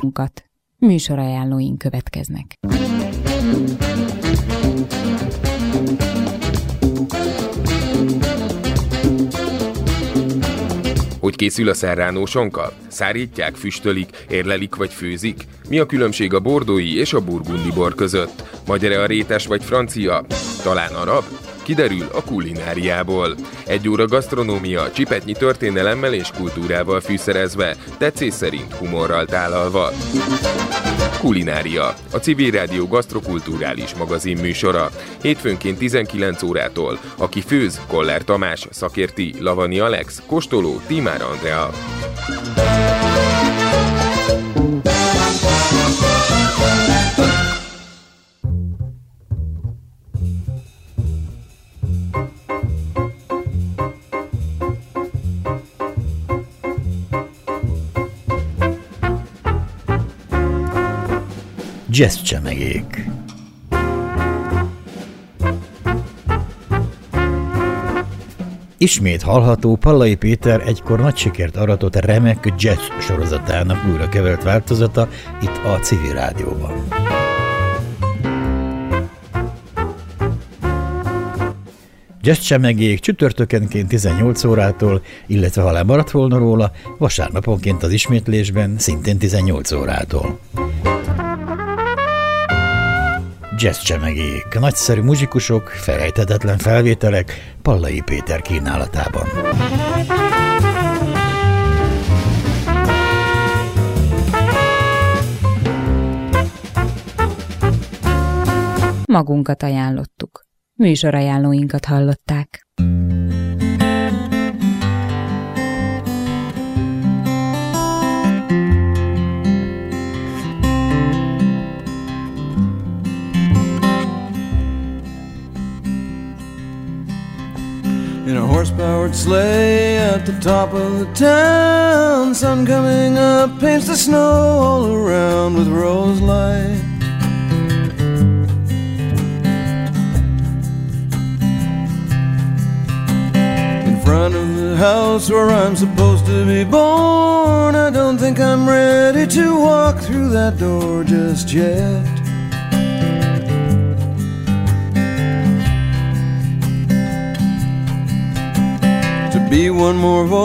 Műsorajánlóink következnek. Hogy készül a serrano sonka? Szárítják, füstölik, érlelik vagy főzik? Mi a különbség a bordói és a burgundi bor között? Magyar-e a rétes vagy francia? Talán arab? Kiderül a kulináriából. 1 óra gasztronómia, csipetnyi történelemmel és kultúrával fűszerezve, tetszés szerint humorral tálalva. Kulinária, a Civil Rádió gasztrokulturális magazin műsora. Hétfőnként 19 órától. Aki főz, Koller Tamás, szakérti, Lavani Alex, kóstoló, Tímár Andrea. Jazzcsemegék. Ismét hallható Pallai Péter egykor nagy sikert aratott remek jazz sorozatának újra kevert változata itt a Civil Rádióban. Jazzcsemegék csütörtökenként 18 órától, illetve ha lemaradt volna róla, vasárnaponként az ismétlésben szintén 18 órától. Jazzcsemegék, nagyszerű muzsikusok, felejthetetlen felvételek Pallai Péter kínálatában. Magunkat ajánlottuk. Műsorajánlóinkat hallották. In a horse-powered sleigh at the top of the town, sun coming up paints the snow all around with rose light. In front of the house where I'm supposed to be born, I don't think I'm ready to walk through that door just yet. Be one more voice